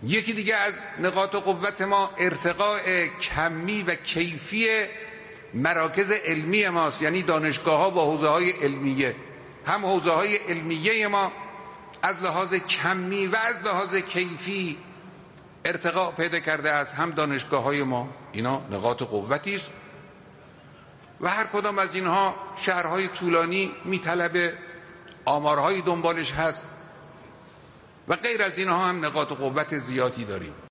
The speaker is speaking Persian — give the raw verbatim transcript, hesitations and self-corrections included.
یکی دیگه از نقاط قوت ما ارتقاء کمی و کیفی مراکز علمی ماست، یعنی دانشگاه ها با حوزه های علمیه. هم حوزه های علمیه ما از لحاظ کمی و از لحاظ کیفی ارتقاء پیدا کرده است، هم دانشگاه های ما. اینا نقاط قوتی است و هر کدام از اینها شهرهای طولانی میطلبه، آمارهای دنبالش هست و غیر از اینها هم نقاط قوت زیادی داریم.